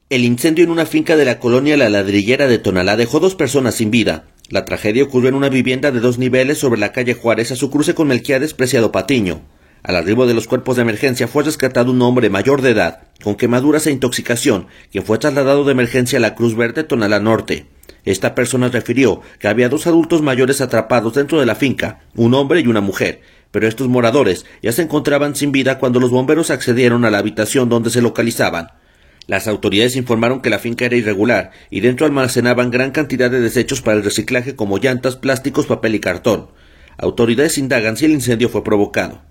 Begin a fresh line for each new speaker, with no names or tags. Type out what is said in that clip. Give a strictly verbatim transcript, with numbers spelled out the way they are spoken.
El incendio en una finca de la colonia La Ladrillera de Tonalá dejó dos personas sin vida. La tragedia ocurrió en una vivienda de dos niveles sobre la calle Juárez a su cruce con Melquiades Preciado Patiño. Al arribo de los cuerpos de emergencia fue rescatado un hombre mayor de edad, con quemaduras e intoxicación, quien fue trasladado de emergencia a la Cruz Verde Tonalá Norte. Esta persona refirió que había dos adultos mayores atrapados dentro de la finca, un hombre y una mujer, pero estos moradores ya se encontraban sin vida cuando los bomberos accedieron a la habitación donde se localizaban. Las autoridades informaron que la finca era irregular y dentro almacenaban gran cantidad de desechos para el reciclaje como llantas, plásticos, papel y cartón. Autoridades indagan si el incendio fue provocado.